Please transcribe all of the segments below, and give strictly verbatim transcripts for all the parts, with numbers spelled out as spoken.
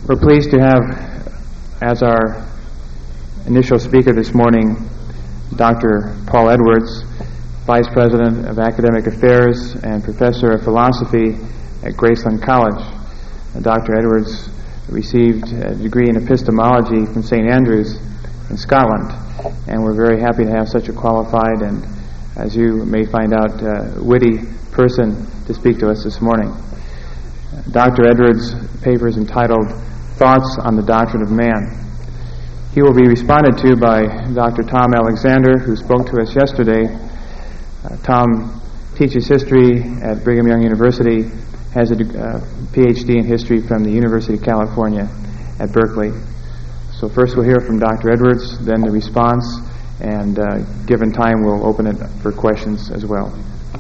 We're pleased to have as our initial speaker this morning Doctor Paul Edwards, Vice President of Academic Affairs and Professor of Philosophy at Graceland College. Uh, Doctor Edwards received a degree in epistemology from Saint Andrews in Scotland, and we're very happy to have such a qualified and, as you may find out, uh, witty person to speak to us this morning. Uh, Doctor Edwards' paper is entitled Thoughts on the Doctrine of Man. He will be responded to by Doctor Tom Alexander, who spoke to us yesterday. Uh, Tom teaches history at Brigham Young University, has a uh, P H D in history from the University of California at Berkeley. So first we'll hear from Doctor Edwards, then the response, and uh, given time we'll open it for questions as well.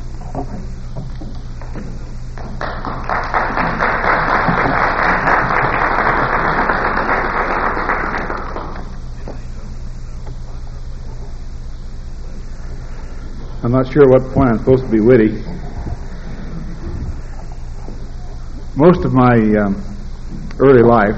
I'm not sure at what point I'm supposed to be witty. Most of my um, early life,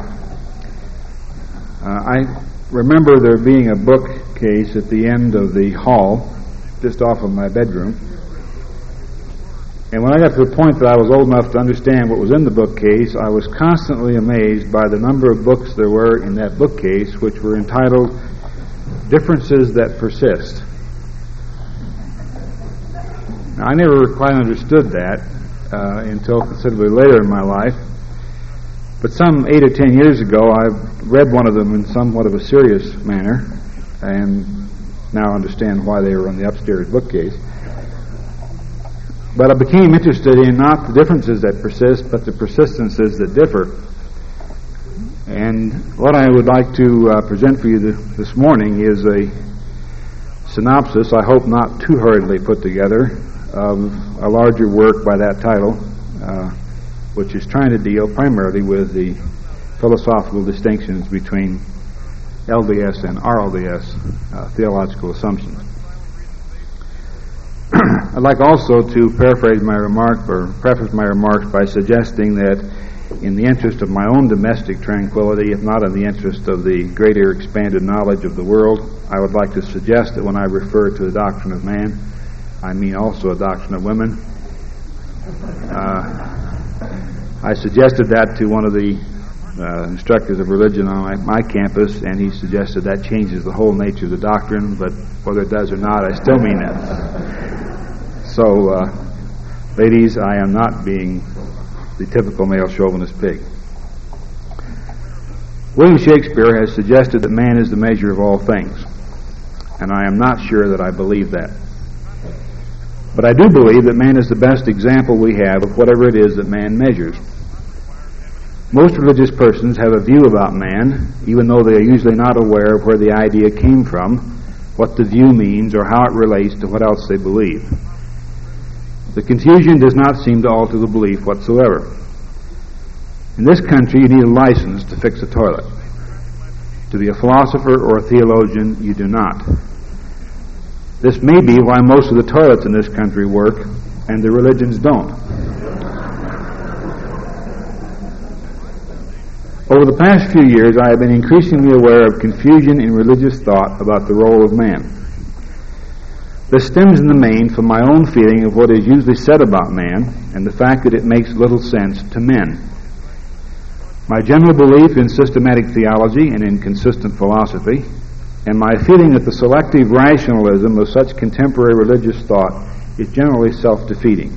uh, I remember there being a bookcase at the end of the hall, just off of my bedroom. And when I got to the point that I was old enough to understand what was in the bookcase, I was constantly amazed by the number of books there were in that bookcase, which were entitled Differences That Persist. Now, I never quite understood that uh, until considerably later in my life. But some eight or ten years ago, I read one of them in somewhat of a serious manner, and now understand why they were on the upstairs bookcase. But I became interested in not the differences that persist, but the persistences that differ. And what I would like to uh, present for you th- this morning is a synopsis, I hope not too hurriedly put together, of a larger work by that title, uh, which is trying to deal primarily with the philosophical distinctions between L D S and R L D S uh, theological assumptions. I'd like also to paraphrase my remark or preface my remarks by suggesting that in the interest of my own domestic tranquility, if not in the interest of the greater expanded knowledge of the world, I would like to suggest that when I refer to the doctrine of man, I mean also a doctrine of women. Uh, I suggested that to one of the uh, instructors of religion on my, my campus, and he suggested that changes the whole nature of the doctrine, but whether it does or not, I still mean that. So, uh, ladies, I am not being the typical male chauvinist pig. William Shakespeare has suggested that man is the measure of all things, and I am not sure that I believe that. But I do believe that man is the best example we have of whatever it is that man measures. Most religious persons have a view about man, even though they are usually not aware of where the idea came from, what the view means, or how it relates to what else they believe. The confusion does not seem to alter the belief whatsoever. In this country, you need a license to fix a toilet. To be a philosopher or a theologian, you do not. This may be why most of the toilets in this country work and the religions don't. Over the past few years, I have been increasingly aware of confusion in religious thought about the role of man. This stems in the main from my own feeling of what is usually said about man and the fact that it makes little sense to men. My general belief in systematic theology and in consistent philosophy, and my feeling that the selective rationalism of such contemporary religious thought is generally self-defeating.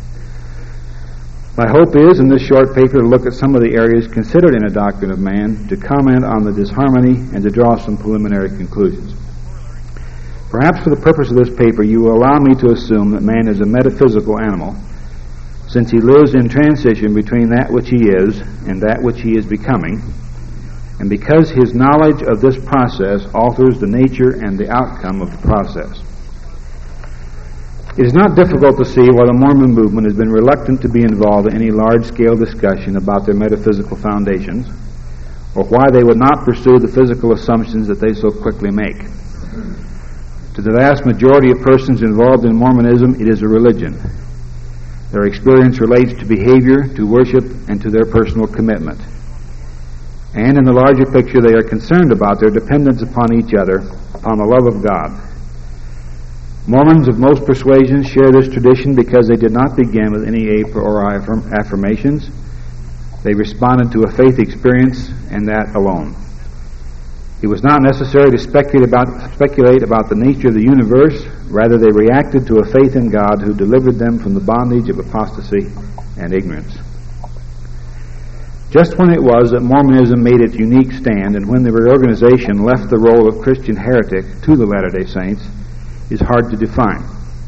My hope is, in this short paper, to look at some of the areas considered in a doctrine of man, to comment on the disharmony, and to draw some preliminary conclusions. Perhaps for the purpose of this paper, you will allow me to assume that man is a metaphysical animal, since he lives in transition between that which he is and that which he is becoming, and because his knowledge of this process alters the nature and the outcome of the process. It is not difficult to see why the Mormon movement has been reluctant to be involved in any large-scale discussion about their metaphysical foundations, or why they would not pursue the physical assumptions that they so quickly make. To the vast majority of persons involved in Mormonism, it is a religion. Their experience relates to behavior, to worship, and to their personal commitment. And in the larger picture, they are concerned about their dependence upon each other, upon the love of God. Mormons of most persuasions share this tradition because they did not begin with any or affirmations. They responded to a faith experience, and that alone. It was not necessary to speculate about, speculate about the nature of the universe. Rather, they reacted to a faith in God who delivered them from the bondage of apostasy and ignorance. Just when it was that Mormonism made its unique stand, and when the reorganization left the role of Christian heretic to the Latter-day Saints, is hard to define.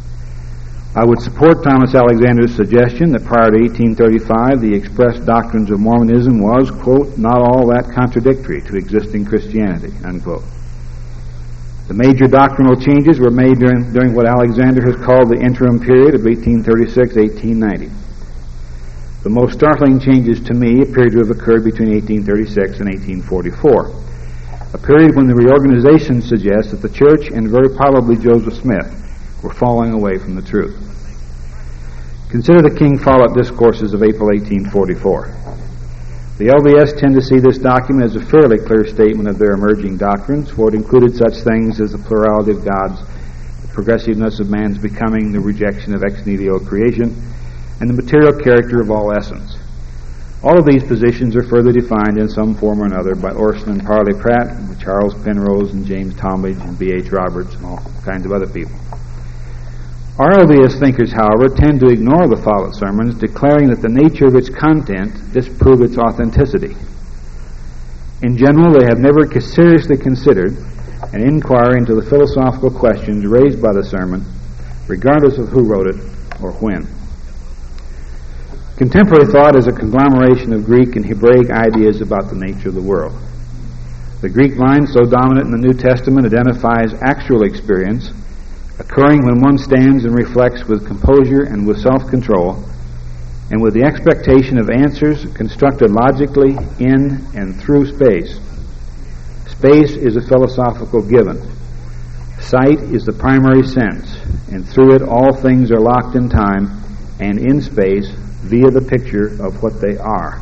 I would support Thomas Alexander's suggestion that prior to eighteen thirty-five, the expressed doctrines of Mormonism was, quote, not all that contradictory to existing Christianity, unquote. The major doctrinal changes were made during, during what Alexander has called the interim period of eighteen thirty-six to eighteen ninety. The most startling changes to me appear to have occurred between eighteen thirty-six and eighteen forty-four, a period when the reorganization suggests that the church, and very probably Joseph Smith, were falling away from the truth. Consider the King Follett Discourses of April eighteen forty-four. The L D S tend to see this document as a fairly clear statement of their emerging doctrines, for it included such things as the plurality of gods, the progressiveness of man's becoming, the rejection of ex nihilo creation, and the material character of all essence. All of these positions are further defined in some form or another by Orson and Parley Pratt, and Charles Penrose, and James Talmage, and B H Roberts, and all kinds of other people. Our L D S thinkers, however, tend to ignore the Follett sermons, declaring that the nature of its content disprove its authenticity. In general, they have never seriously considered an inquiry into the philosophical questions raised by the sermon, regardless of who wrote it or when. Contemporary thought is a conglomeration of Greek and Hebraic ideas about the nature of the world. The Greek line, so dominant in the New Testament, identifies actual experience occurring when one stands and reflects with composure and with self-control, and with the expectation of answers constructed logically in and through space. Space is a philosophical given. Sight is the primary sense, and through it all things are locked in time and in space via the picture of what they are.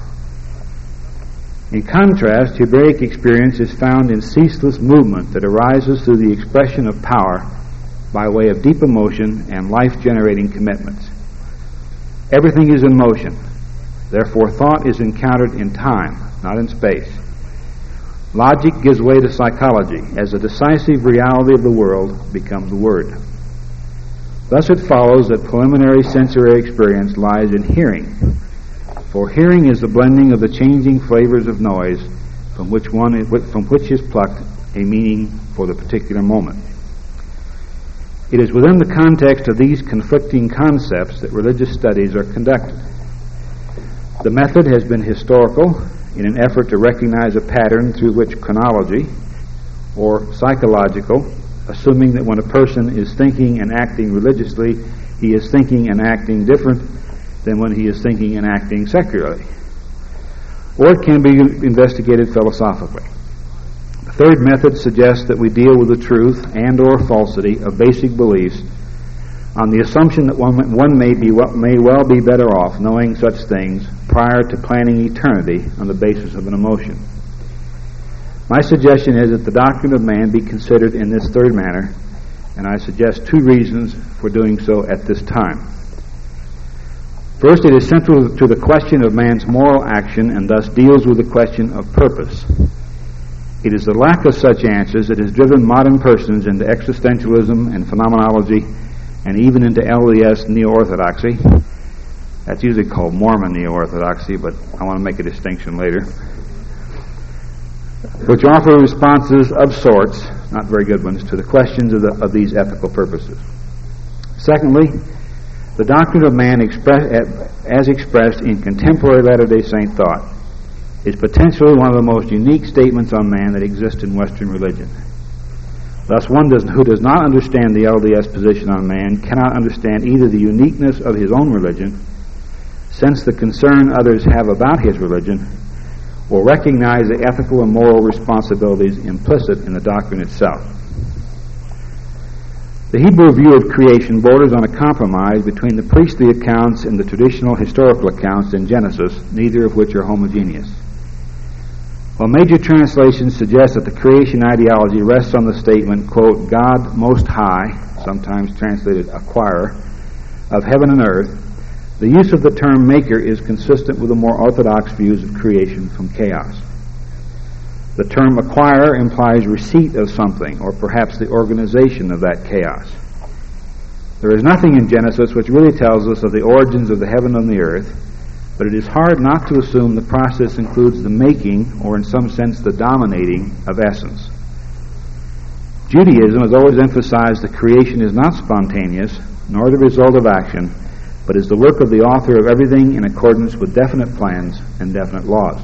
In contrast, Hebraic experience is found in ceaseless movement that arises through the expression of power by way of deep emotion and life-generating commitments. Everything is in motion. Therefore, thought is encountered in time, not in space. Logic gives way to psychology as the decisive reality of the world becomes word. Thus it follows that preliminary sensory experience lies in hearing, for hearing is the blending of the changing flavors of noise from which one is, from which is plucked a meaning for the particular moment. It is within the context of these conflicting concepts that religious studies are conducted. The method has been historical in an effort to recognize a pattern through which chronology, or psychological, assuming that when a person is thinking and acting religiously, he is thinking and acting different than when he is thinking and acting secularly. Or it can be investigated philosophically. The third method suggests that we deal with the truth and or falsity of basic beliefs on the assumption that one, one may, be, may well be better off knowing such things prior to planning eternity on the basis of an emotion. My suggestion is that the doctrine of man be considered in this third manner, and I suggest two reasons for doing so at this time. First, it is central to the question of man's moral action and thus deals with the question of purpose. It is the lack of such answers that has driven modern persons into existentialism and phenomenology and even into L D S neo-orthodoxy. That's usually called Mormon neo-orthodoxy, but I want to make a distinction later, which offer responses of sorts, not very good ones, to the questions of, the, of these ethical purposes. Secondly, the doctrine of man express, as expressed in contemporary Latter-day Saint thought is potentially one of the most unique statements on man that exist in Western religion. Thus, one does, who does not understand the L D S position on man cannot understand either the uniqueness of his own religion, sense the concern others have about his religion, or recognize the ethical and moral responsibilities implicit in the doctrine itself. The Hebrew view of creation borders on a compromise between the priestly accounts and the traditional historical accounts in Genesis, neither of which are homogeneous. While major translations suggest that the creation ideology rests on the statement, quote, God Most High, sometimes translated acquirer, of heaven and earth, the use of the term maker is consistent with the more orthodox views of creation from chaos. The term acquirer implies receipt of something, or perhaps the organization of that chaos. There is nothing in Genesis which really tells us of the origins of the heaven and the earth, but it is hard not to assume the process includes the making, or in some sense the dominating, of essence. Judaism has always emphasized that creation is not spontaneous, nor the result of action, but is the work of the author of everything in accordance with definite plans and definite laws.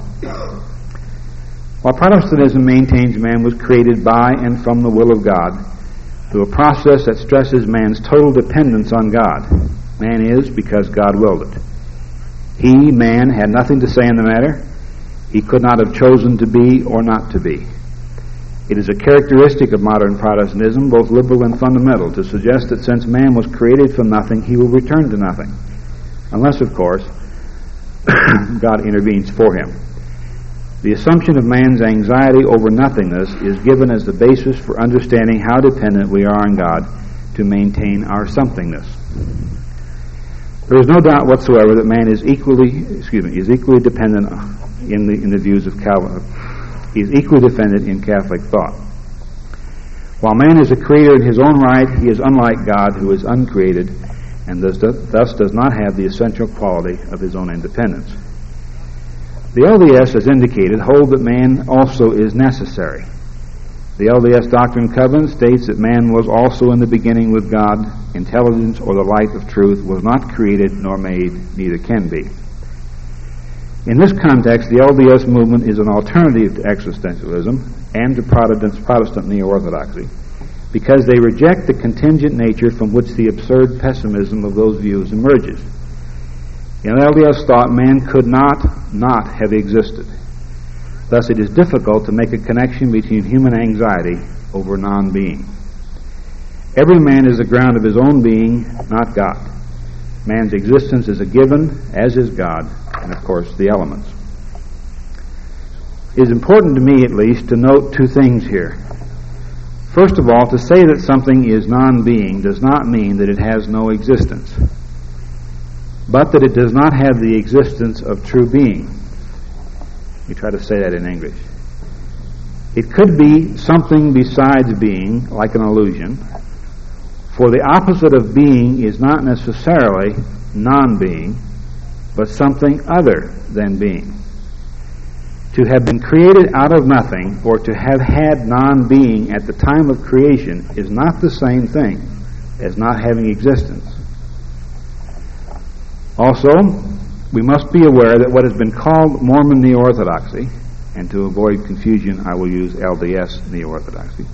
While Protestantism maintains man was created by and from the will of God, through a process that stresses man's total dependence on God, man is because God willed it. He, man, had nothing to say in the matter. He could not have chosen to be or not to be. It is a characteristic of modern Protestantism, both liberal and fundamental, to suggest that since man was created from nothing, he will return to nothing. Unless, of course, God intervenes for him. The assumption of man's anxiety over nothingness is given as the basis for understanding how dependent we are on God to maintain our somethingness. There is no doubt whatsoever that man is equally, excuse me, is equally dependent in the in the views of Calvin. He is equally dependent in Catholic thought. While man is a creator in his own right, he is unlike God, who is uncreated, and thus, thus does not have the essential quality of his own independence. The L D S, as indicated, hold that man also is necessary. The L D S Doctrine and Covenants states that man was also in the beginning with God. Intelligence or the light of truth was not created nor made, neither can be. In this context, the L D S movement is an alternative to existentialism and to Protestant, Protestant neo-orthodoxy, because they reject the contingent nature from which the absurd pessimism of those views emerges. In L D S thought, man could not not have existed. Thus, it is difficult to make a connection between human anxiety over non-being. Every man is the ground of his own being, not God. Man's existence is a given, as is God, and of course the elements. It is important to me, at least, to note two things here. First of all, to say that something is non-being does not mean that it has no existence, but that it does not have the existence of true being. Let me try to say that in English. It could be something besides being, like an illusion, for the opposite of being is not necessarily non-being, but something other than being. To have been created out of nothing, or to have had non-being at the time of creation, is not the same thing as not having existence. Also, we must be aware that what has been called Mormon neo-orthodoxy, and to avoid confusion I will use L D S neo-orthodoxy,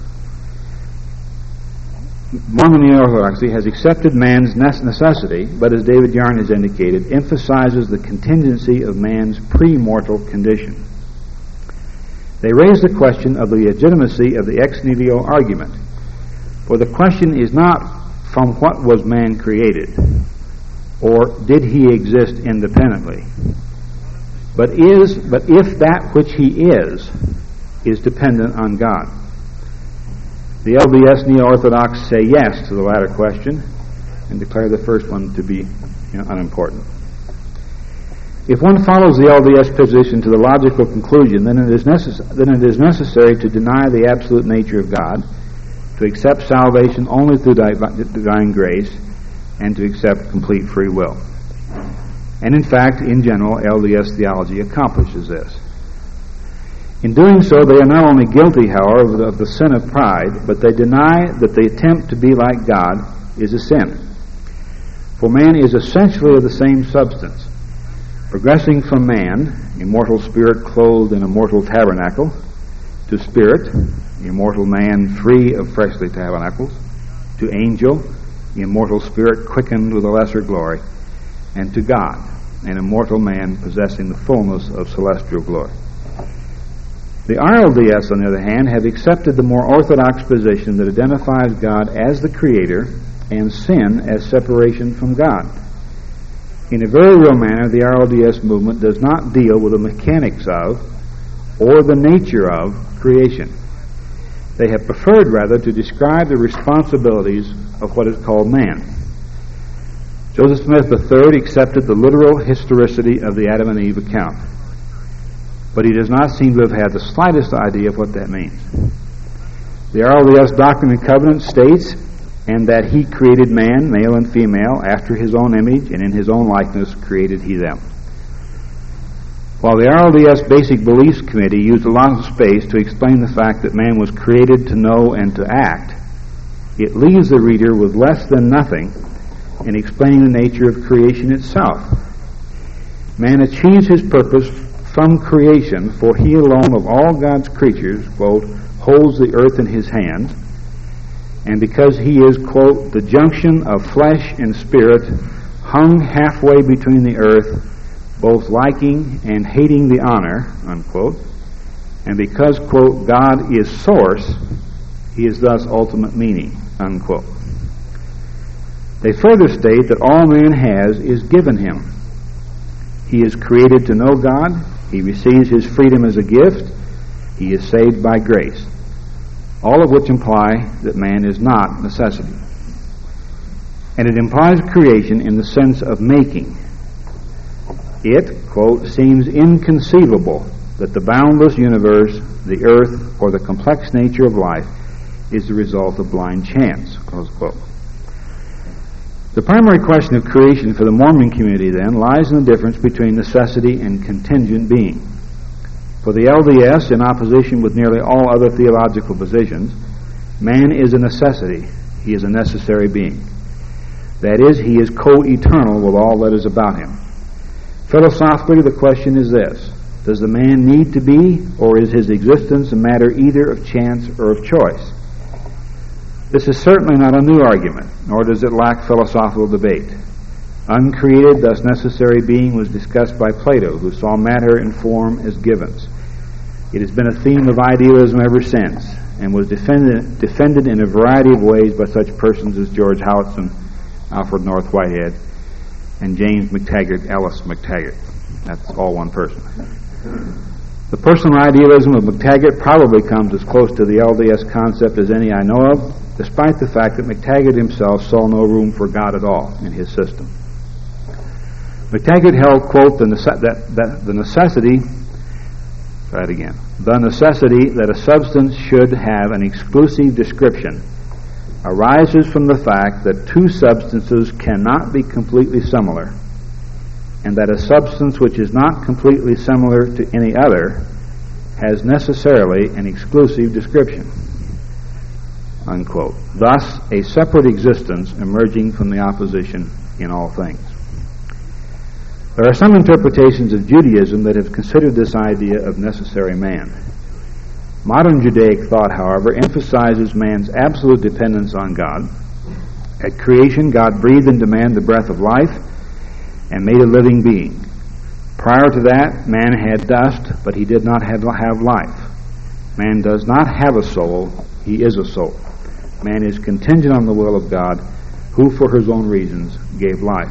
Mormon neo-orthodoxy has accepted man's necessity, but as David Yarn has indicated, emphasizes the contingency of man's pre-mortal condition. They raise the question of the legitimacy of the ex nihilo argument, for the question is not from what was man created, or did he exist independently, but is but if that which he is is dependent on God. The L D S neo-orthodox say yes to the latter question and declare the first one to be you know, unimportant. If one follows the L D S position to the logical conclusion, then it is necess- then it is necessary to deny the absolute nature of God, to accept salvation only through di- divine grace, and to accept complete free will. And in fact, in general, L D S theology accomplishes this. In doing so, they are not only guilty, however, of the sin of pride, but they deny that the attempt to be like God is a sin. For man is essentially of the same substance, progressing from man, immortal spirit clothed in a mortal tabernacle, to spirit, immortal man free of fleshly tabernacles, to angel, immortal spirit quickened with a lesser glory, and to God, an immortal man possessing the fullness of celestial glory. The R L D S, on the other hand, have accepted the more orthodox position that identifies God as the Creator and sin as separation from God. In a very real manner, the R L D S movement does not deal with the mechanics of or the nature of creation. They have preferred, rather, to describe the responsibilities of what is called man. Joseph Smith the third accepted the literal historicity of the Adam and Eve account, but he does not seem to have had the slightest idea of what that means. The R L D S Doctrine and Covenants states, and that he created man, male and female, after his own image, and in his own likeness created he them. While the R L D S Basic Beliefs Committee used a lot of space to explain the fact that man was created to know and to act, it leaves the reader with less than nothing in explaining the nature of creation itself. Man achieves his purpose from creation, for he alone of all God's creatures, quote, holds the earth in his hands, and because he is, quote, the junction of flesh and spirit, hung halfway between the earth, both liking and hating the honor, unquote, and because, quote, God is source, he is thus ultimate meaning, unquote. They further state that all man has is given him. He is created to know God, he receives his freedom as a gift, he is saved by grace, all of which imply that man is not necessity. And it implies creation in the sense of making. It, quote, seems inconceivable that the boundless universe, the earth, or the complex nature of life is the result of blind chance, close quote. The primary question of creation for the Mormon community, then, lies in the difference between necessity and contingent being. For the L D S, in opposition with nearly all other theological positions, man is a necessity. He is a necessary being. That is, he is co-eternal with all that is about him. Philosophically, the question is this: does the man need to be, or is his existence a matter either of chance or of choice? This is certainly not a new argument, nor does it lack philosophical debate. Uncreated, thus necessary being was discussed by Plato, who saw matter and form as givens. It has been a theme of idealism ever since, and was defended, defended in a variety of ways by such persons as George Howitson, Alfred North Whitehead, and James McTaggart, Ellis McTaggart. That's all one person. The personal idealism of McTaggart probably comes as close to the L D S concept as any I know of, despite the fact that McTaggart himself saw no room for God at all in his system. McTaggart held, quote, the, nece- that, that the necessity, try it again, the necessity that a substance should have an exclusive description arises from the fact that two substances cannot be completely similar, and that a substance which is not completely similar to any other has necessarily an exclusive description, unquote. Thus, a separate existence emerging from the opposition in all things. There are some interpretations of Judaism that have considered this idea of necessary man. Modern Judaic thought, however, emphasizes man's absolute dependence on God. At creation, God breathed into man the breath of life and made a living being. Prior to that, man had dust, but he did not have, have life. Man does not have a soul, he is a soul. Man is contingent on the will of God, who for his own reasons gave life.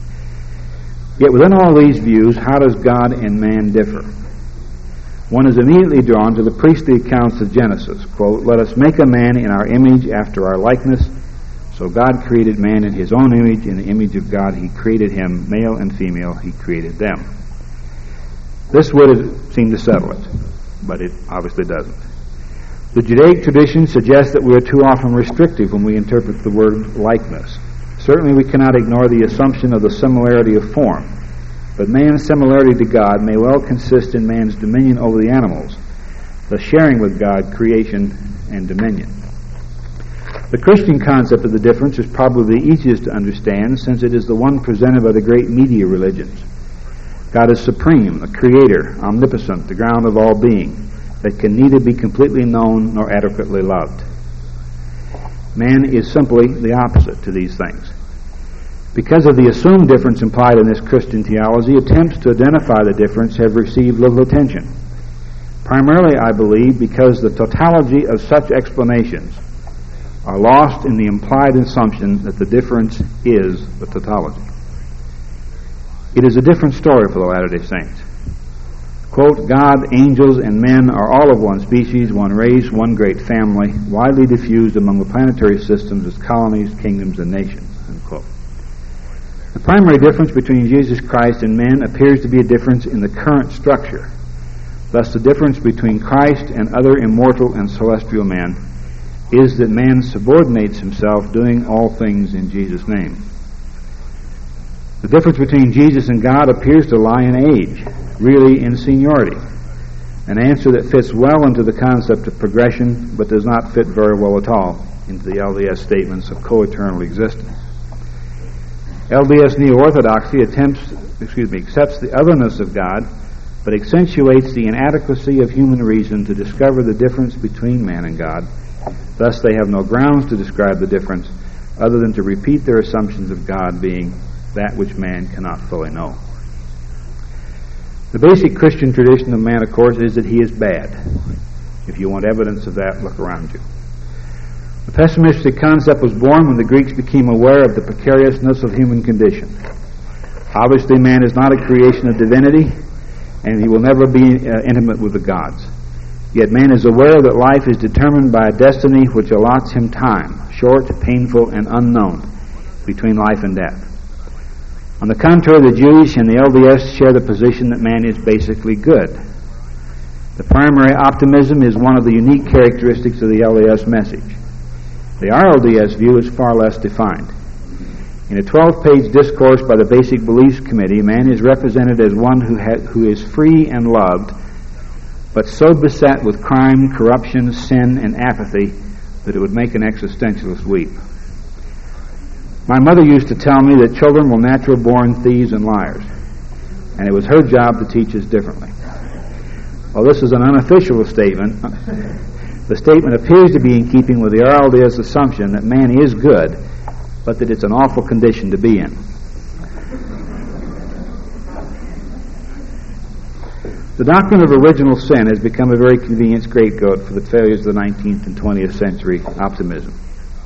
Yet within all these views, how does God and man differ? One is immediately drawn to the priestly accounts of Genesis. Quote, let us make a man in our image after our likeness. So God created man in his own image. In the image of God he created him, male and female he created them. This would seem to settle it, but it obviously doesn't. The Judaic tradition suggests that we are too often restrictive when we interpret the word likeness. Certainly we cannot ignore the assumption of the similarity of form, but man's similarity to God may well consist in man's dominion over the animals, thus sharing with God creation and dominion. The Christian concept of the difference is probably the easiest to understand, since it is the one presented by the great media religions. God is supreme, the creator, omnipotent, the ground of all being, that can neither be completely known nor adequately loved. Man is simply the opposite to these things. Because of the assumed difference implied in this Christian theology, attempts to identify the difference have received little attention. Primarily, I believe, because the tautology of such explanations are lost in the implied assumption that the difference is the tautology. It is a different story for the Latter-day Saints. Quote, God, angels, and men are all of one species, one race, one great family, widely diffused among the planetary systems as colonies, kingdoms, and nations. Unquote. The primary difference between Jesus Christ and men appears to be a difference in the current structure. Thus, the difference between Christ and other immortal and celestial men is that man subordinates himself, doing all things in Jesus' name. The difference between Jesus and God appears to lie in age, really in seniority, an answer that fits well into the concept of progression, but does not fit very well at all into the L D S statements of co-eternal existence. L D S neo-orthodoxy attempts, excuse me, accepts the otherness of God, but accentuates the inadequacy of human reason to discover the difference between man and God. Thus, they have no grounds to describe the difference other than to repeat their assumptions of God being that which man cannot fully know. The basic Christian tradition of man, of course, is that he is bad. If you want evidence of that, look around you. The pessimistic concept was born when the Greeks became aware of the precariousness of human condition. Obviously, man is not a creation of divinity, and he will never be uh, intimate with the gods. Yet man is aware that life is determined by a destiny which allots him time, short, painful, and unknown, between life and death. On the contrary, the Jewish and the L D S share the position that man is basically good. The primary optimism is one of the unique characteristics of the L D S message. The R L D S view is far less defined. In a twelve-page discourse by the Basic Beliefs Committee, man is represented as one who, ha- who is free and loved, but so beset with crime, corruption, sin, and apathy that it would make an existentialist weep. My mother used to tell me that children were natural-born thieves and liars, and it was her job to teach us differently. While this is an unofficial statement, the statement appears to be in keeping with the R L D S assumption that man is good, but that it's an awful condition to be in. The doctrine of original sin has become a very convenient scapegoat for the failures of the nineteenth and twentieth century optimism.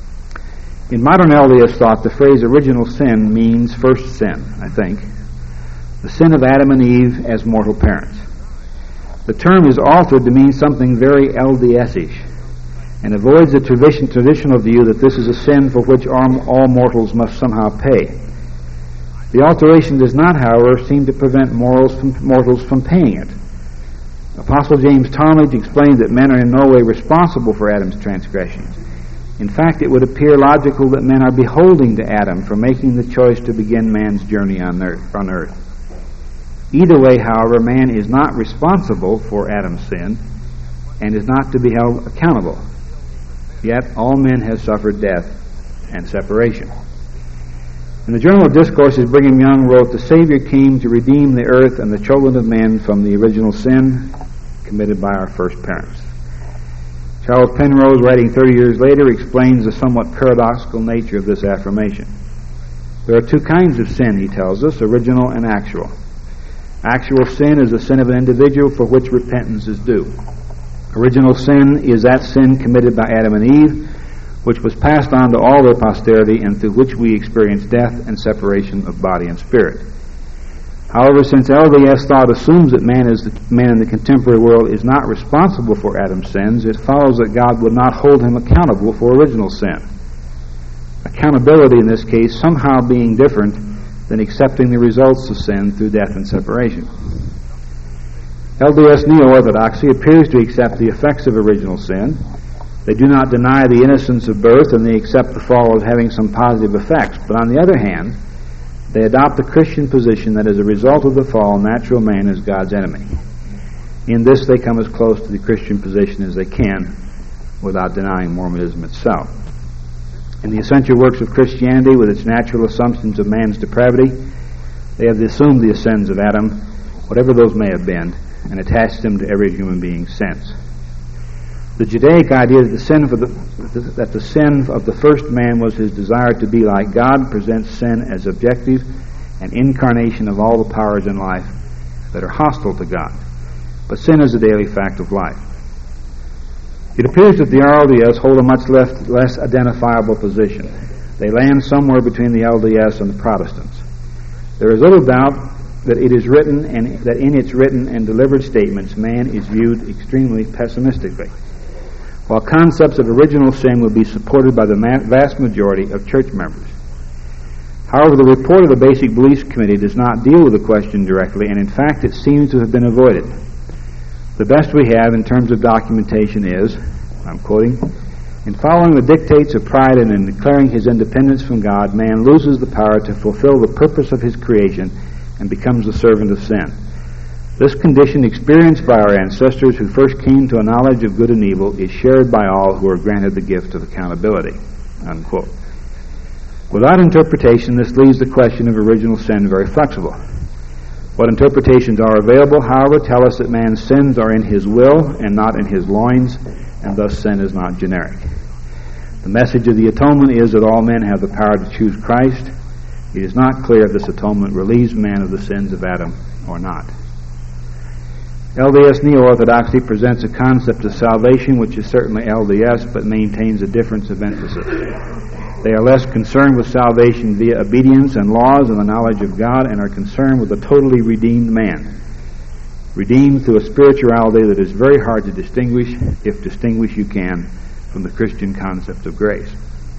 In modern L D S thought, the phrase original sin means first sin, I think, the sin of Adam and Eve as mortal parents. The term is altered to mean something very L D S-ish and avoids the tradition, traditional view that this is a sin for which all, all mortals must somehow pay. The alteration does not, however, seem to prevent mortals from, mortals from paying it. Apostle James Talmage explained that men are in no way responsible for Adam's transgressions. In fact, it would appear logical that men are beholding to Adam for making the choice to begin man's journey on earth. On earth. Either way, however, man is not responsible for Adam's sin and is not to be held accountable. Yet all men have suffered death and separation. In the Journal of Discourses, Brigham Young wrote, "The Savior came to redeem the earth and the children of men from the original sin committed by our first parents." Charles Penrose, writing thirty years later, explains the somewhat paradoxical nature of this affirmation. There are two kinds of sin, he tells us, original and actual. Actual sin is the sin of an individual for which repentance is due. Original sin is that sin committed by Adam and Eve, which was passed on to all their posterity and through which we experience death and separation of body and spirit. However, since L D S thought assumes that man, is the, man in the contemporary world is not responsible for Adam's sins, it follows that God would not hold him accountable for original sin. Accountability in this case somehow being different than accepting the results of sin through death and separation. L D S neo-orthodoxy appears to accept the effects of original sin. They do not deny the innocence of birth, and they accept the fall as having some positive effects. But on the other hand, they adopt the Christian position that as a result of the fall, natural man is God's enemy. In this, they come as close to the Christian position as they can without denying Mormonism itself. In the essential works of Christianity, with its natural assumptions of man's depravity, they have assumed the sins of Adam, whatever those may have been, and attached them to every human being's sins. The Judaic idea that the sin of the, that the sin of the first man was his desire to be like God presents sin as objective and incarnation of all the powers in life that are hostile to God. But sin is a daily fact of life. It appears that the R L D S hold a much less, less identifiable position. They land somewhere between the L D S and the Protestants. There is little doubt that it is written and that in its written and delivered statements man is viewed extremely pessimistically, while concepts of original sin will be supported by the ma- vast majority of church members. However, the report of the Basic Beliefs Committee does not deal with the question directly, and in fact it seems to have been avoided. The best we have in terms of documentation is, I'm quoting, "In following the dictates of pride and in declaring his independence from God, man loses the power to fulfill the purpose of his creation and becomes the servant of sin. This condition experienced by our ancestors who first came to a knowledge of good and evil is shared by all who are granted the gift of accountability." Unquote. Without interpretation, this leaves the question of original sin very flexible. What interpretations are available, however, tell us that man's sins are in his will and not in his loins, and thus sin is not generic. The message of the atonement is that all men have the power to choose Christ. It is not clear if this atonement relieves man of the sins of Adam or not. L D S Neo-Orthodoxy presents a concept of salvation which is certainly L D S, but maintains a difference of emphasis. They are less concerned with salvation via obedience and laws and the knowledge of God, and are concerned with a totally redeemed man, redeemed through a spirituality that is very hard to distinguish, if distinguish you can, from the Christian concept of grace.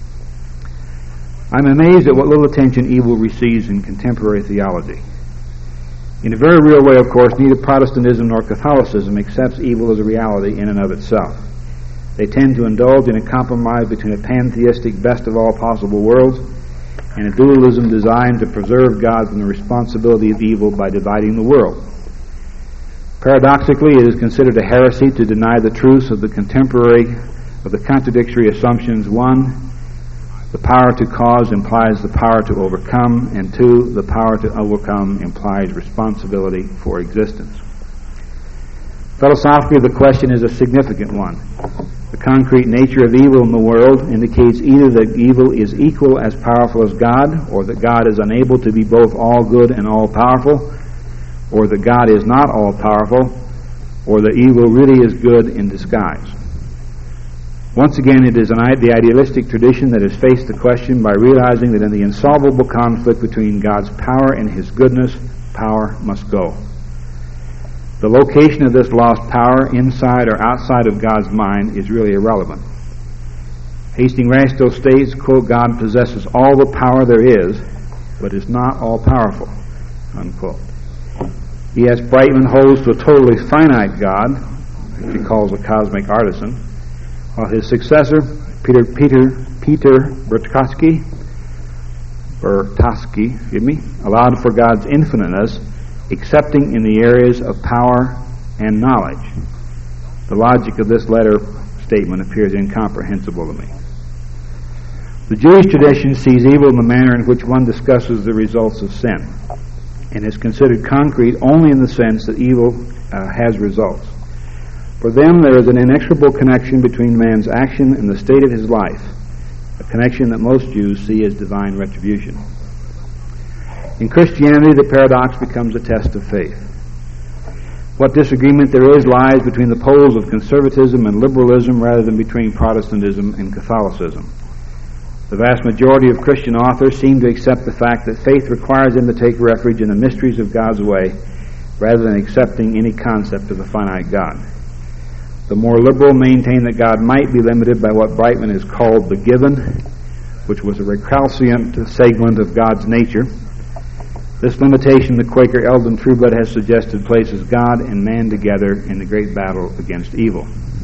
I'm amazed at what little attention evil receives in contemporary theology. In a very real way, of course, neither Protestantism nor Catholicism accepts evil as a reality in and of itself. They tend to indulge in a compromise between a pantheistic best of all possible worlds and a dualism designed to preserve God from the responsibility of evil by dividing the world. Paradoxically, it is considered a heresy to deny the truths of the contemporary, of the contradictory assumptions. One, the power to cause implies the power to overcome, and two, the power to overcome implies responsibility for existence. Philosophically, the question is a significant one. The concrete nature of evil in the world indicates either that evil is equal as powerful as God, or that God is unable to be both all good and all powerful, or that God is not all powerful, or that evil really is good in disguise. Once again, it is an, the idealistic tradition that has faced the question by realizing that in the insolvable conflict between God's power and his goodness, power must go. The location of this lost power, inside or outside of God's mind, is really irrelevant. Hastings Rastow states, quote, "God possesses all the power there is, but is not all-powerful," unquote. E S Brightman holds to a totally finite God, which he calls a cosmic artisan, while his successor, Peter Peter Peter Bertowski, Bertowski, excuse me, allowed for God's infiniteness, excepting in the areas of power and knowledge. The logic of this latter statement appears incomprehensible to me. The Jewish tradition sees evil in the manner in which one discusses the results of sin, and is considered concrete only in the sense that evil uh, has results. For them, there is an inexorable connection between man's action and the state of his life, a connection that most Jews see as divine retribution. In Christianity, the paradox becomes a test of faith. What disagreement there is lies between the poles of conservatism and liberalism rather than between Protestantism and Catholicism. The vast majority of Christian authors seem to accept the fact that faith requires them to take refuge in the mysteries of God's way rather than accepting any concept of a finite God. The more liberal maintain that God might be limited by what Brightman has called the given, which was a recalcitrant segment of God's nature. This limitation, the Quaker Eldon Trueblood has suggested, places God and man together in the great battle against evil.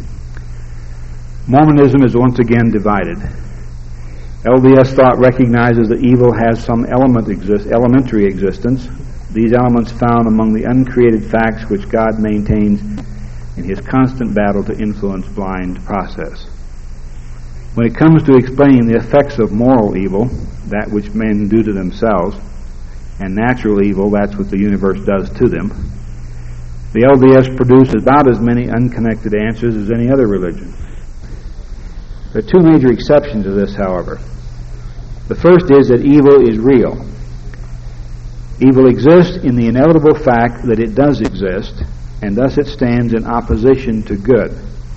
Mormonism is once again divided. L D S thought recognizes that evil has some element exist, elementary existence, these elements found among the uncreated facts which God maintains in his constant battle to influence blind process. When it comes to explaining the effects of moral evil, that which men do to themselves, and natural evil, that's what the universe does to them, the L D S produces about as many unconnected answers as any other religion. There are two major exceptions to this, however. The first is that evil is real. Evil exists in the inevitable fact that it does exist, and thus it stands in opposition to good.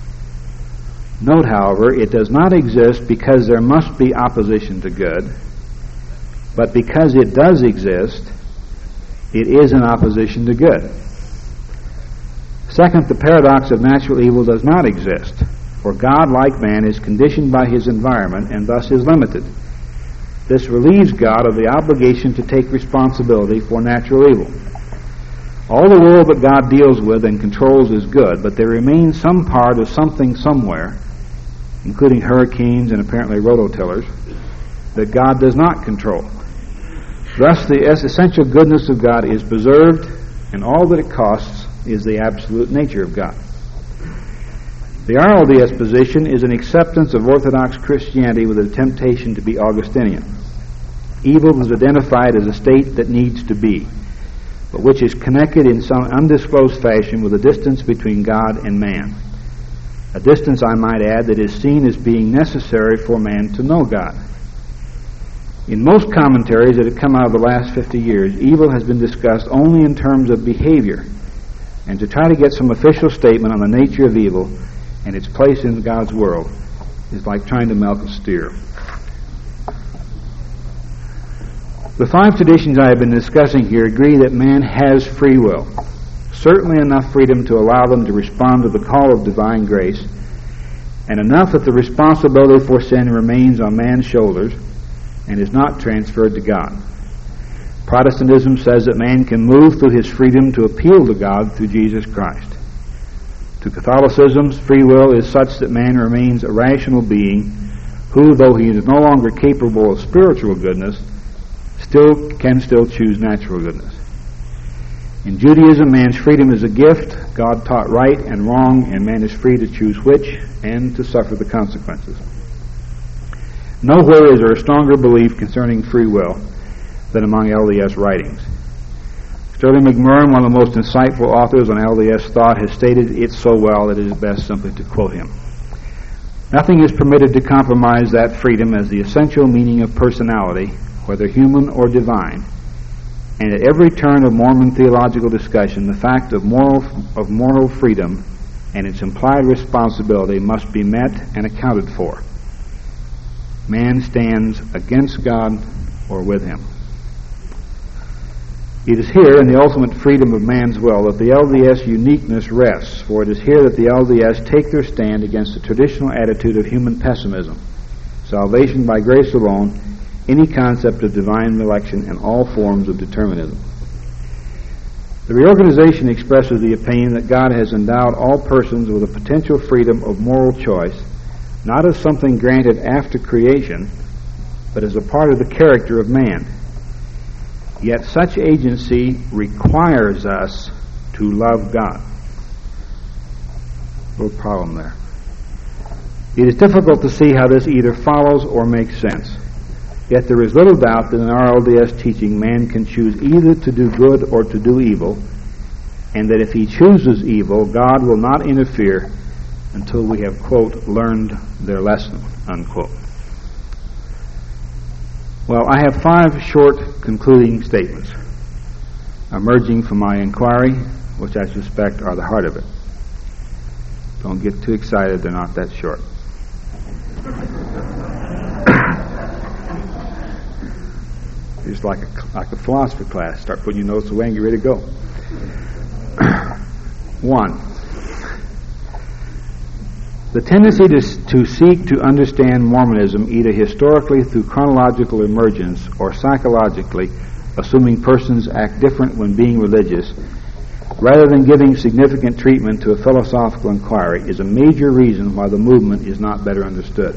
Note, however, it does not exist because there must be opposition to good, but because it does exist, It is in opposition to good. Second, the paradox of natural evil does not exist, for God, like man, is conditioned by his environment and thus is limited. This relieves God of the obligation to take responsibility for natural evil. All the world that God deals with and controls is good, but there remains some part of something somewhere, including hurricanes and apparently rototillers, that God does not control. Thus, the essential goodness of God is preserved, and all that it costs is the absolute nature of God. The R L D S position is an acceptance of Orthodox Christianity with a temptation to be Augustinian. Evil is identified as a state that needs to be, but which is connected in some undisclosed fashion with a distance between God and man. A distance, I might add, that is seen as being necessary for man to know God. In most commentaries that have come out of the last fifty years, evil has been discussed only in terms of behavior, and to try to get some official statement on the nature of evil and its place in God's world is like trying to milk a steer. The five traditions I have been discussing here agree that man has free will, certainly enough freedom to allow them to respond to the call of divine grace, and enough that the responsibility for sin remains on man's shoulders and is not transferred to God. Protestantism says that man can move through his freedom to appeal to God through Jesus Christ. To Catholicism, free will is such that man remains a rational being who, though he is no longer capable of spiritual goodness, still can still choose natural goodness. In Judaism, man's freedom is a gift. God taught right and wrong, and man is free to choose which and to suffer the consequences. Nowhere is there a stronger belief concerning free will than among L D S writings. Sterling McMurrin, one of the most insightful authors on L D S thought, has stated it so well that it is best simply to quote him. Nothing is permitted to compromise that freedom as the essential meaning of personality, whether human or divine, and at every turn of Mormon theological discussion, the fact of moral of moral freedom and its implied responsibility must be met and accounted for. Man stands against God or with him. It is here, in the ultimate freedom of man's will, that the L D S uniqueness rests, for it is here that the L D S take their stand against the traditional attitude of human pessimism, salvation by grace alone, any concept of divine election, and all forms of determinism. The reorganization expresses the opinion that God has endowed all persons with a potential freedom of moral choice, not as something granted after creation, but as a part of the character of man. Yet such agency requires us to love God. A little problem there. It is difficult to see how this either follows or makes sense. Yet there is little doubt that in our L D S teaching, man can choose either to do good or to do evil, and that if he chooses evil, God will not interfere until we have, quote, learned their lesson, unquote. Well, I have five short concluding statements emerging from my inquiry, which I suspect are the heart of it. Don't get too excited, they're not that short. It's like a, like a philosophy class. Start putting your notes away and get ready to go. One, the tendency to, to seek to understand Mormonism either historically through chronological emergence or psychologically, assuming persons act different when being religious, rather than giving significant treatment to a philosophical inquiry, is a major reason why the movement is not better understood.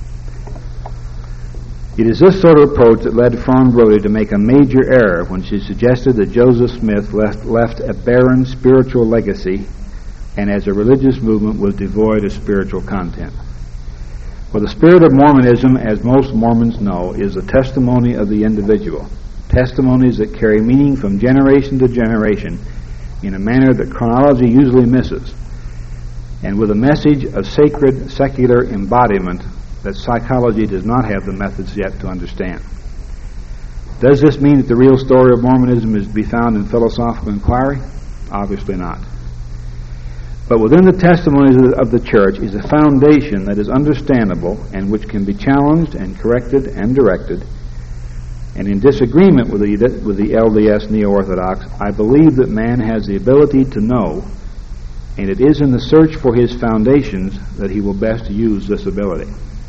It is this sort of approach that led Fern Brody to make a major error when she suggested that Joseph Smith left, left a barren spiritual legacy and as a religious movement was devoid of spiritual content. For the spirit of Mormonism, as most Mormons know, is the testimony of the individual, testimonies that carry meaning from generation to generation in a manner that chronology usually misses, and with a message of sacred secular embodiment that psychology does not have the methods yet to understand. Does this mean that the real story of Mormonism is to be found in philosophical inquiry? Obviously not. But within the testimonies of the church is a foundation that is understandable and which can be challenged and corrected and directed, And in disagreement with the, with the L D S Neo-Orthodox, I believe that man has the ability to know, and it is in the search for his foundations that he will best use this ability.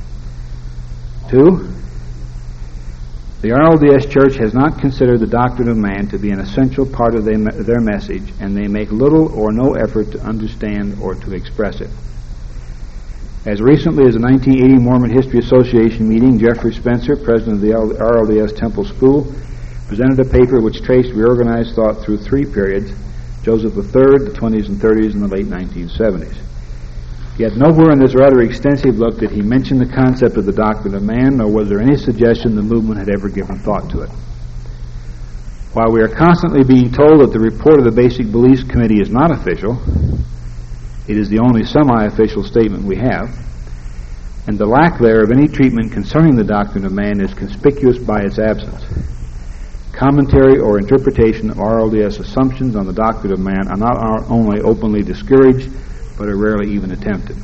Two, the R L D S Church has not considered the doctrine of man to be an essential part of their message, and they make little or no effort to understand or to express it. As recently as the nineteen eighty Mormon History Association meeting, Jeffrey Spencer, president of the R L D S Temple School, presented a paper which traced reorganized thought through three periods: Joseph the Third, the twenties and thirties, and the late nineteen seventies. Yet nowhere in this rather extensive look did he mention the concept of the doctrine of man, nor was there any suggestion the movement had ever given thought to it. While we are constantly being told that the report of the Basic Beliefs Committee is not official, it is the only semi-official statement we have, and the lack there of any treatment concerning the doctrine of man is conspicuous by its absence. Commentary or interpretation of R L D S assumptions on the doctrine of man are not only openly discouraged, but are rarely even attempted.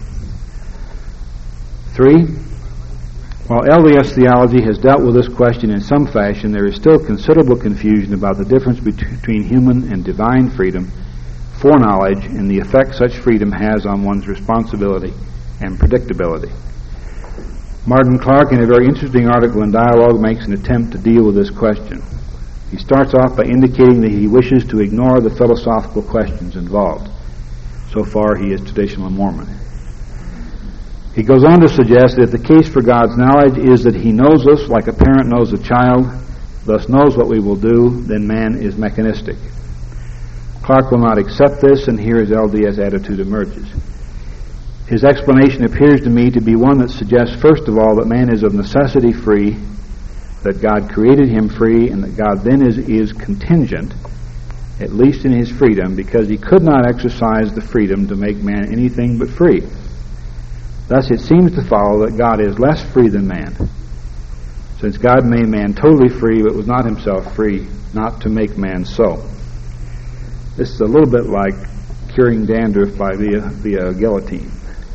Three, while L D S theology has dealt with this question in some fashion, there is still considerable confusion about the difference between human and divine freedom, foreknowledge, and the effect such freedom has on one's responsibility and predictability. Martin Clark, in a very interesting article in Dialogue, makes an attempt to deal with this question. He starts off by indicating that he wishes to ignore the philosophical questions involved. So far, he is traditional Mormon. He goes on to suggest that if the case for God's knowledge is that he knows us like a parent knows a child, thus knows what we will do, then man is mechanistic. Clark will not accept this, and here his L D S attitude emerges. His explanation appears to me to be one that suggests, first of all, that man is of necessity free, that God created him free, and that God then is, is contingent, at least in his freedom, because he could not exercise the freedom to make man anything but free. Thus it seems to follow that God is less free than man, since God made man totally free, but was not himself free not to make man so. This is a little bit like curing dandruff by via, via guillotine.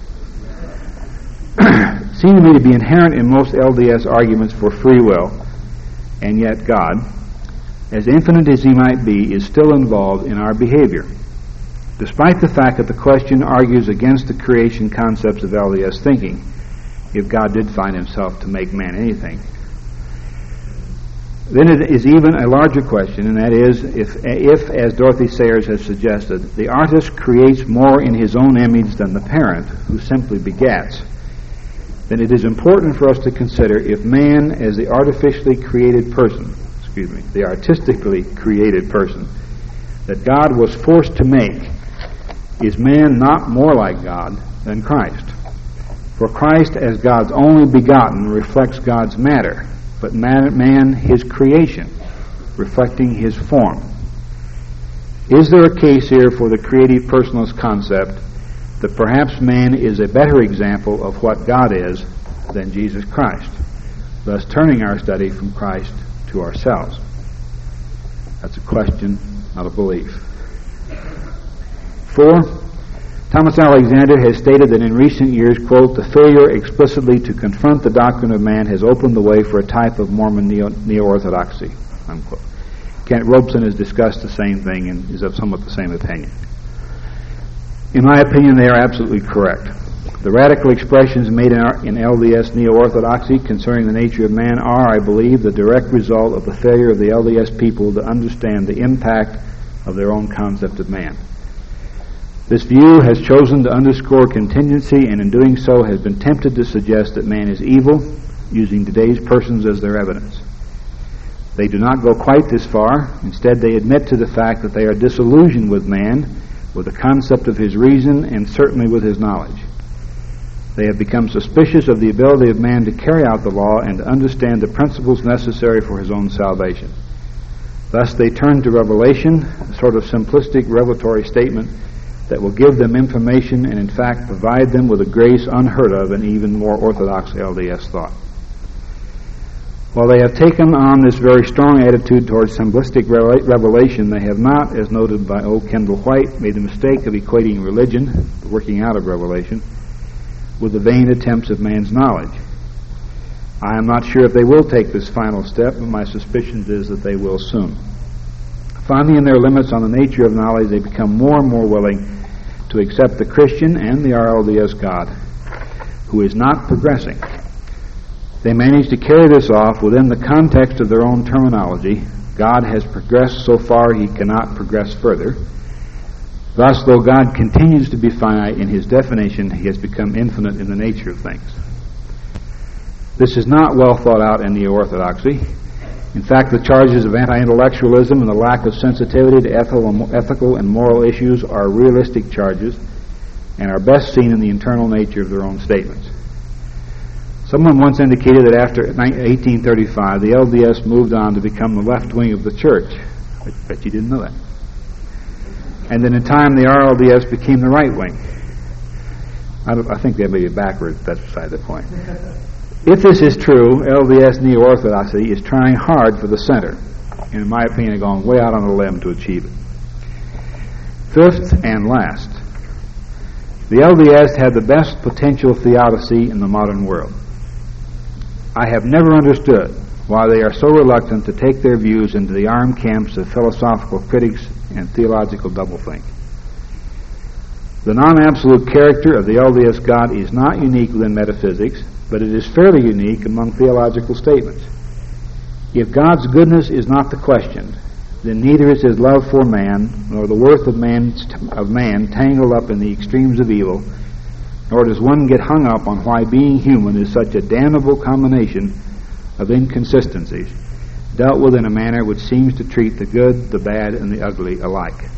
Seem to me to be inherent in most L D S arguments for free will, and yet God, as infinite as he might be, is still involved in our behavior, despite the fact that the question argues against the creation concepts of L D S thinking, if God did find himself to make man anything. Then it is even a larger question, and that is, if, if, as Dorothy Sayers has suggested, the artist creates more in his own image than the parent, who simply begets, then it is important for us to consider if man, as the artificially created person, excuse me, the artistically created person, that God was forced to make, is man not more like God than Christ? For Christ, as God's only begotten, reflects God's matter, but man, man his creation, reflecting his form. Is there a case here for the creative personalist concept that perhaps man is a better example of what God is than Jesus Christ, thus turning our study from Christ to ourselves? That's a question, not a belief. Four, Thomas Alexander has stated that in recent years, quote, the failure explicitly to confront the doctrine of man has opened the way for a type of Mormon neo- neo-orthodoxy, unquote. Kent Robeson has discussed the same thing and is of somewhat the same opinion. In my opinion, they are absolutely correct. The radical expressions made in, our, in L D S neo-orthodoxy concerning the nature of man are, I believe, the direct result of the failure of the L D S people to understand the impact of their own concept of man. This view has chosen to underscore contingency, and in doing so has been tempted to suggest that man is evil, using today's persons as their evidence. They do not go quite this far. Instead, they admit to the fact that they are disillusioned with man, with the concept of his reason, and certainly with his knowledge. They have become suspicious of the ability of man to carry out the law and to understand the principles necessary for his own salvation. Thus, they turn to revelation, a sort of simplistic revelatory statement that will give them information and, in fact, provide them with a grace unheard of in even more orthodox L D S thought. While they have taken on this very strong attitude towards simplistic revelation, they have not, as noted by O. Kendall White, made the mistake of equating religion, the working out of revelation, with the vain attempts of man's knowledge. I am not sure if they will take this final step, but my suspicion is that they will soon. Finding in their limits on the nature of knowledge, they become more and more willing to accept the Christian and the R L D S God, who is not progressing. They manage to carry this off within the context of their own terminology. God has progressed so far, he cannot progress further. Thus, though God continues to be finite in his definition, he has become infinite in the nature of things. This is not well thought out in neo-orthodoxy. In fact, the charges of anti-intellectualism and the lack of sensitivity to ethical and moral issues are realistic charges and are best seen in the internal nature of their own statements. Someone once indicated that after eighteen thirty-five, the L D S moved on to become the left wing of the church. I bet you didn't know that. And then in time, the R L D S became the right wing. I, don't, I think that may be backwards. That's beside the point. If this is true, L D S neo-orthodoxy is trying hard for the center, and in my opinion, going way out on a limb to achieve it. Fifth and last, the L D S had the best potential theodicy in the modern world. I have never understood why they are so reluctant to take their views into the armed camps of philosophical critics and theological doublethink. The non-absolute character of the L D S God is not unique within metaphysics, but it is fairly unique among theological statements. If God's goodness is not the question, then neither is his love for man, nor the worth of man, of man tangled up in the extremes of evil, nor does one get hung up on why being human is such a damnable combination of inconsistencies, dealt with in a manner which seems to treat the good, the bad, and the ugly alike.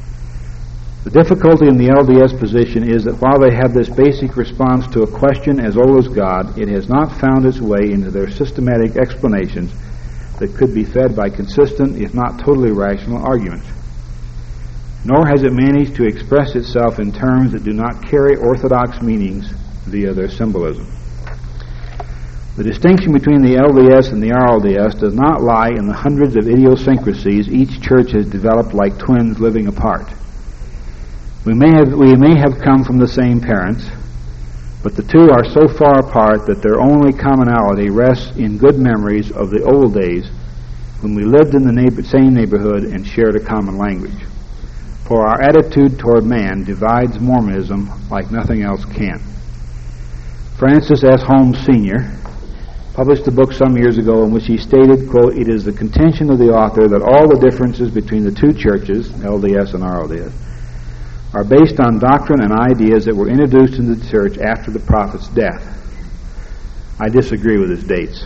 The difficulty in the L D S position is that while they have this basic response to a question as old as God, it has not found its way into their systematic explanations that could be fed by consistent, if not totally rational, arguments. Nor has it managed to express itself in terms that do not carry orthodox meanings via their symbolism. The distinction between the L D S and the R L D S does not lie in the hundreds of idiosyncrasies each church has developed like twins living apart. We may have, we may have come from the same parents, but the two are so far apart that their only commonality rests in good memories of the old days when we lived in the neighbor, same neighborhood and shared a common language. For our attitude toward man divides Mormonism like nothing else can. Francis S. Holmes Senior published a book some years ago in which he stated, quote, "It is the contention of the author that all the differences between the two churches, L D S and R L D S, are based on doctrine and ideas that were introduced into the church after the prophet's death." I disagree with his dates.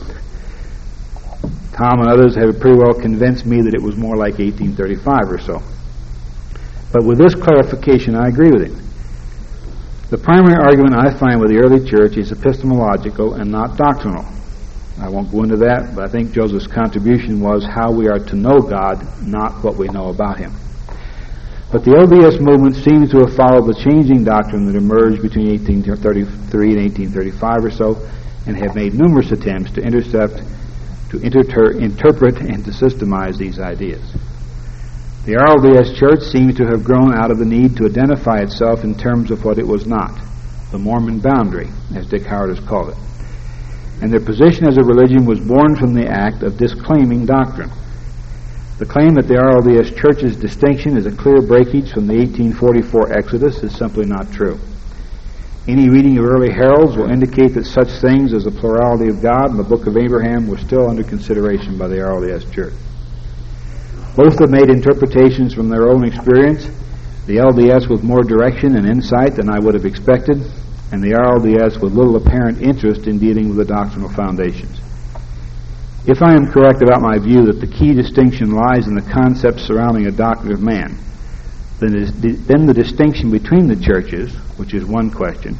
Tom and others have pretty well convinced me that it was more like eighteen thirty-five or so. But with this clarification, I agree with him. The primary argument I find with the early church is epistemological and not doctrinal. I won't go into that, but I think Joseph's contribution was how we are to know God, not what we know about him. But the L D S movement seems to have followed the changing doctrine that emerged between eighteen thirty-three and eighteen thirty-five or so, and have made numerous attempts to intercept, to inter- interpret, and to systemize these ideas. The R L D S Church seems to have grown out of the need to identify itself in terms of what it was not, the Mormon boundary, as Dick Howard has called it. And their position as a religion was born from the act of disclaiming doctrine. The claim that the R L D S Church's distinction is a clear breakage from the eighteen forty-four Exodus is simply not true. Any reading of early heralds will indicate that such things as the plurality of God and the Book of Abraham were still under consideration by the R L D S Church. Both have made interpretations from their own experience, the L D S with more direction and insight than I would have expected, and the R L D S with little apparent interest in dealing with the doctrinal foundations. If I am correct about my view that the key distinction lies in the concepts surrounding a doctrine of man, then, is, then the distinction between the churches, which is one question,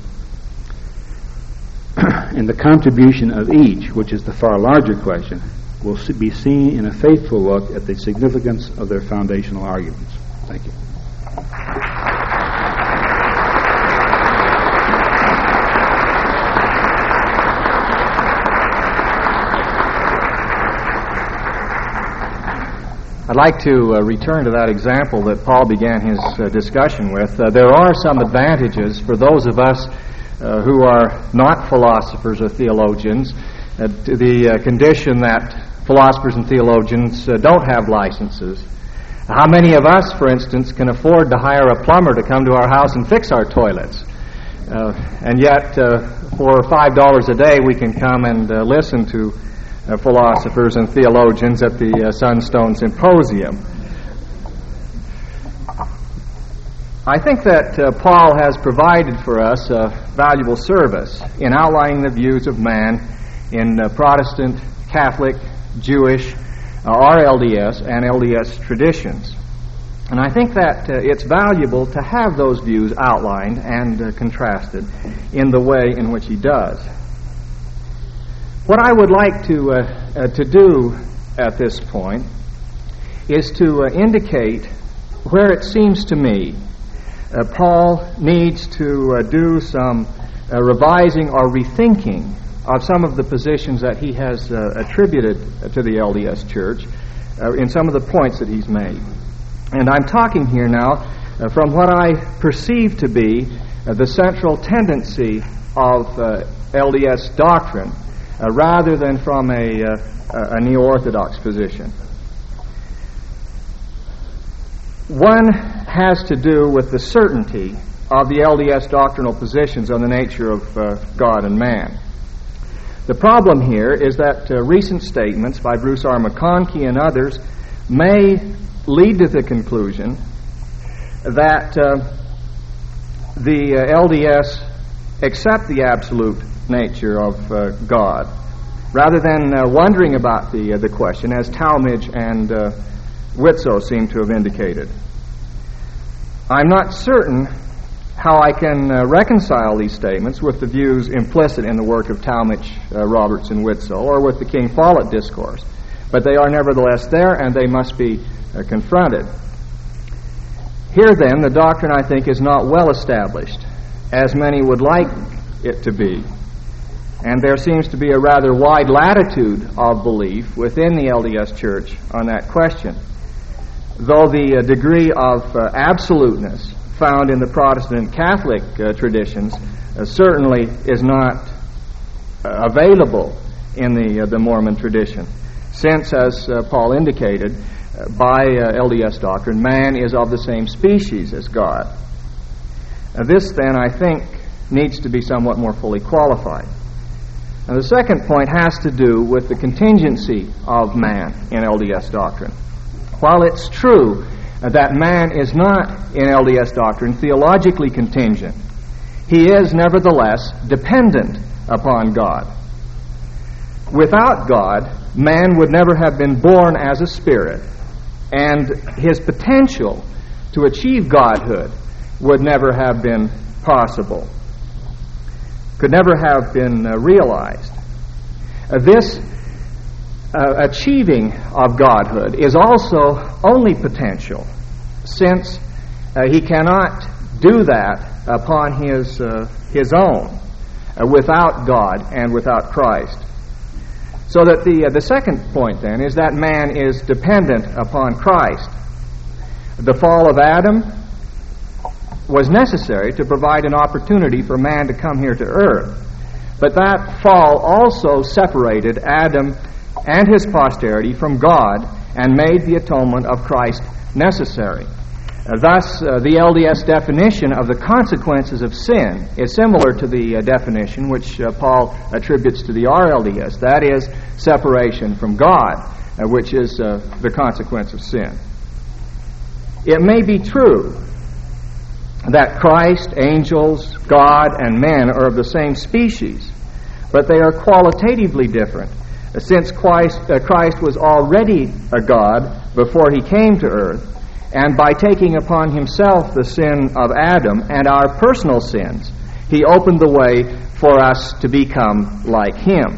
and the contribution of each, which is the far larger question, will be seen in a faithful look at the significance of their foundational arguments. Thank you. I'd like to uh, return to that example that Paul began his uh, discussion with. Uh, there are some advantages for those of us uh, who are not philosophers or theologians uh, to the uh, condition that philosophers and theologians uh, don't have licenses. How many of us, for instance, can afford to hire a plumber to come to our house and fix our toilets? Uh, and yet, uh, for five dollars a day, we can come and uh, listen to uh, philosophers and theologians at the uh, Sunstone Symposium. I think that uh, Paul has provided for us a valuable service in outlining the views of man in uh, Protestant, Catholic, Jewish, uh, R L D S, and L D S traditions. And I think that uh, it's valuable to have those views outlined and uh, contrasted in the way in which he does. What I would like to, uh, uh, to do at this point is to uh, indicate where it seems to me uh, Paul needs to uh, do some uh, revising or rethinking of some of the positions that he has uh, attributed to the L D S Church uh, in some of the points that he's made. And I'm talking here now uh, from what I perceive to be uh, the central tendency of uh, L D S doctrine uh, rather than from a, uh, a neo-orthodox position. One has to do with the certainty of the L D S doctrinal positions on the nature of uh, God and man. The problem here is that uh, recent statements by Bruce R. McConkie and others may lead to the conclusion that uh, the uh, L D S accept the absolute nature of uh, God, rather than uh, wondering about the uh, the question, as Talmage and uh, Witzel seem to have indicated. I'm not certain how I can uh, reconcile these statements with the views implicit in the work of Talmage, uh, Roberts, and Witzel, or with the King Follett discourse. But they are nevertheless there, and they must be uh, confronted. Here, then, the doctrine, I think, is not well established, as many would like it to be. And there seems to be a rather wide latitude of belief within the L D S Church on that question, though the uh, degree of uh, absoluteness found in the Protestant and Catholic uh, traditions uh, certainly is not uh, available in the uh, the Mormon tradition, since, as uh, Paul indicated, uh, by uh, L D S doctrine, man is of the same species as God. Uh, this, then, I think, needs to be somewhat more fully qualified. Now, the second point has to do with the contingency of man in L D S doctrine. While it's true that man is not, in L D S doctrine, theologically contingent, he is nevertheless dependent upon God. Without God, man would never have been born as a spirit, and his potential to achieve godhood would never have been possible, could never have been uh, realized. Uh, this Uh, achieving of godhood is also only potential, since uh, he cannot do that upon his uh, his own uh, without God and without Christ. So that the uh, the second point then is that man is dependent upon Christ. The fall of Adam was necessary to provide an opportunity for man to come here to earth, but that fall also separated Adam and his posterity from God and made the atonement of Christ necessary. Uh, thus, uh, the L D S definition of the consequences of sin is similar to the uh, definition which uh, Paul attributes to the R L D S, that is, separation from God, uh, which is uh, the consequence of sin. It may be true that Christ, angels, God, and men are of the same species, but they are qualitatively different, since Christ, uh, Christ was already a God before he came to earth, and by taking upon himself the sin of Adam and our personal sins, he opened the way for us to become like him.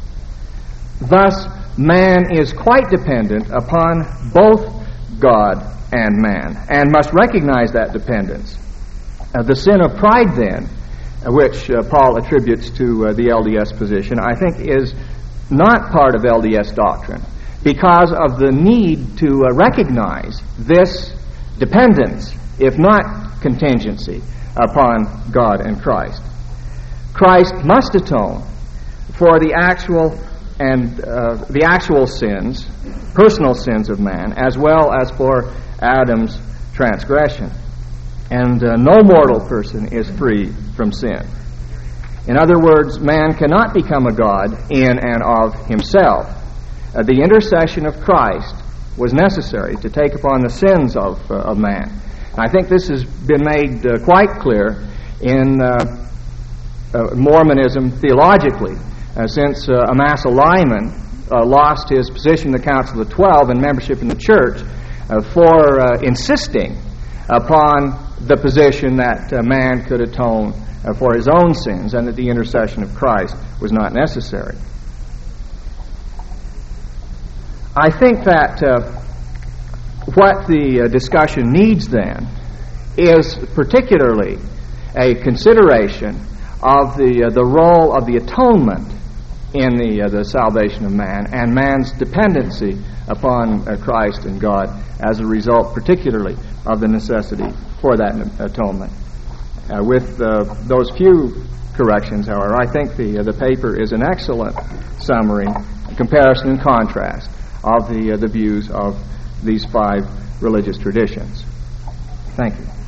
Thus, man is quite dependent upon both God and man, and must recognize that dependence. Uh, the sin of pride, then, uh, which uh, Paul attributes to uh, the L D S position, I think is not part of L D S doctrine, because of the need to uh, recognize this dependence, if not contingency, upon God and Christ. Christ must atone for the actual and uh, the actual sins, personal sins of man, as well as for Adam's transgression. And uh, no mortal person is free from sin. In other words, man cannot become a God in and of himself. Uh, the intercession of Christ was necessary to take upon the sins of, uh, of man. And I think this has been made uh, quite clear in uh, uh, Mormonism theologically, uh, since uh, Amasa Lyman uh, lost his position in the Council of the Twelve and membership in the church uh, for uh, insisting upon the position that uh, man could atone uh, for his own sins and that the intercession of Christ was not necessary. I think that uh, what the uh, discussion needs then is particularly a consideration of the uh, the role of the atonement in the uh, the salvation of man and man's dependency upon uh, Christ and God as a result, particularly of the necessity for that atonement. Uh, with uh, those few corrections, however, I think the uh, the paper is an excellent summary, comparison, and contrast of the uh, the views of these five religious traditions. Thank you.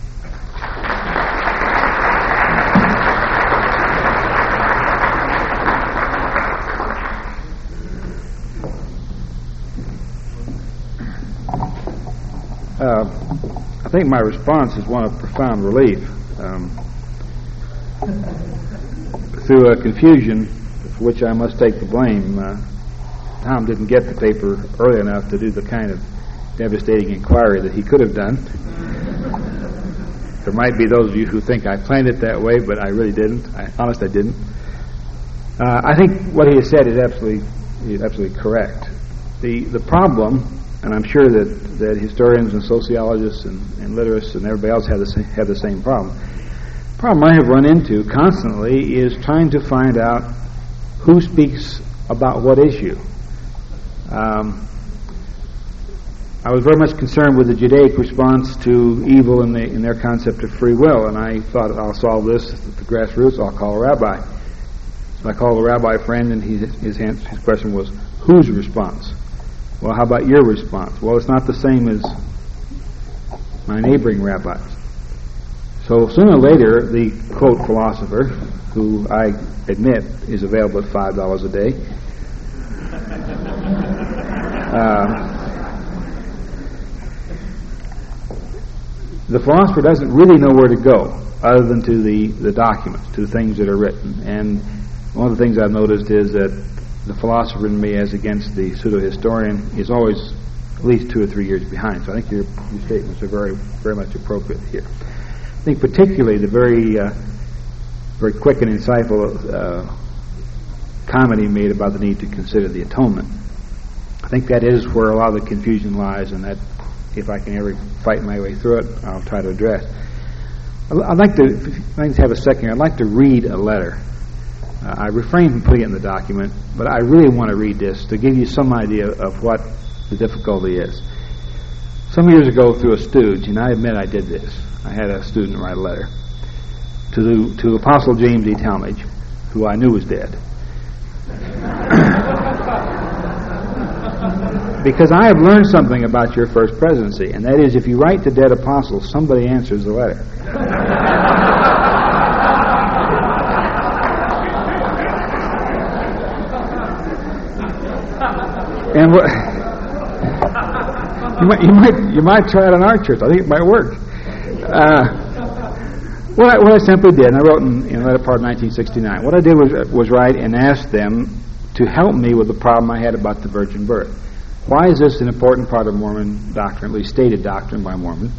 Uh, I think my response is one of profound relief. Um, through a confusion for which I must take the blame, uh, Tom didn't get the paper early enough to do the kind of devastating inquiry that he could have done. There might be those of you who think I planned it that way, but I really didn't. I, honest, I didn't. Uh, I think what he has said is absolutely, is absolutely correct. The the problem, and I'm sure that, that historians and sociologists and, and literacists and everybody else have the same, have the same problem. The problem I have run into constantly is trying to find out who speaks about what issue. Um, I was very much concerned with the Judaic response to evil in, the, in their concept of free will, and I thought, I'll solve this at the grassroots. I'll call a rabbi. So I called a rabbi friend, and he, his, his question was, whose response? Well, how about your response? Well, it's not the same as my neighboring rabbis. So sooner or later, the, quote, philosopher, who I admit is available at five dollars a day, uh, the philosopher doesn't really know where to go other than to the, the documents, to the things that are written. And one of the things I've noticed is that the philosopher in me, as against the pseudo-historian, is always at least two or three years behind. So I think your, your statements are very, very much appropriate here. I think particularly the very, uh, very quick and insightful uh, comment he made about the need to consider the atonement. I think that is where a lot of the confusion lies, and that, if I can ever fight my way through it, I'll try to address. I'd like to, if I can have a second, I'd like to read a letter. Uh, I refrain from putting it in the document, but I really want to read this to give you some idea of what the difficulty is. Some years ago, through a stooge, and I admit I did this, I had a student write a letter to the, to Apostle James E. Talmage, who I knew was dead. Because I have learned something about your first presidency, and that is, if you write to dead apostles, somebody answers the letter. And what, you might you might you might try it in our church. I think it might work. Uh, what, I, what I simply did, and I wrote in, in the latter part of nineteen sixty-nine. What I did was was write and ask them to help me with the problem I had about the virgin birth. Why is this an important part of Mormon doctrine, at least stated doctrine by Mormon?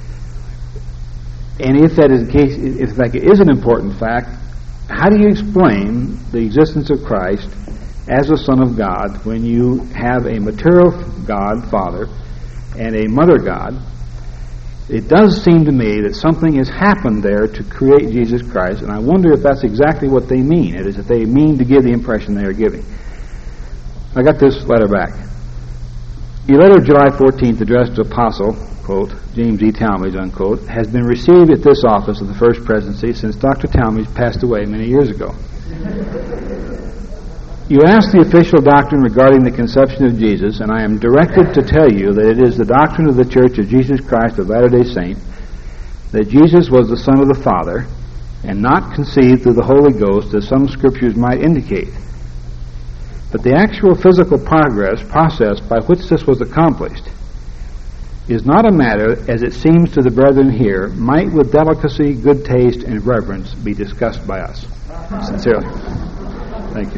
And if that is the case, if in fact it is an important fact, how do you explain the existence of Christ as a Son of God when you have a material God, Father, and a Mother God? It does seem to me that something has happened there to create Jesus Christ, and I wonder if that's exactly what they mean. It is that they mean to give the impression they are giving. I got this letter back. The letter of July fourteenth, addressed to Apostle, quote, James E. Talmage, unquote, has been received at this office of the First Presidency since Doctor Talmage passed away many years ago. You asked the official doctrine regarding the conception of Jesus, and I am directed to tell you that it is the doctrine of the Church of Jesus Christ of Latter-day Saints that Jesus was the Son of the Father, and not conceived through the Holy Ghost, as some scriptures might indicate. But the actual physical progress process by which this was accomplished is not a matter, as it seems to the brethren here, might with delicacy, good taste, and reverence be discussed by us. Sincerely. Thank you.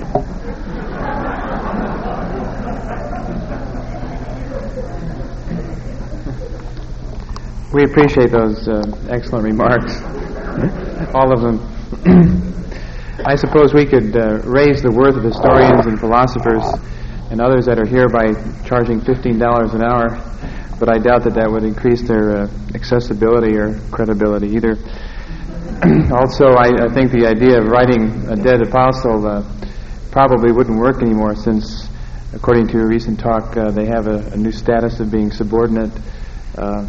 We appreciate those uh, excellent remarks, all of them. I suppose we could uh, raise the worth of historians and philosophers and others that are here by charging fifteen dollars an hour, but I doubt that that would increase their uh, accessibility or credibility either. Also, I, I think the idea of writing a dead apostle uh, probably wouldn't work anymore, since, according to a recent talk, uh, they have a, a new status of being subordinate. Uh,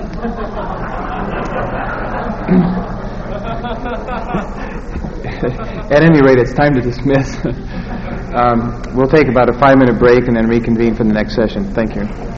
At any rate, it's time to dismiss. um, we'll take about a five-minute break and then reconvene for the next session. Thank you.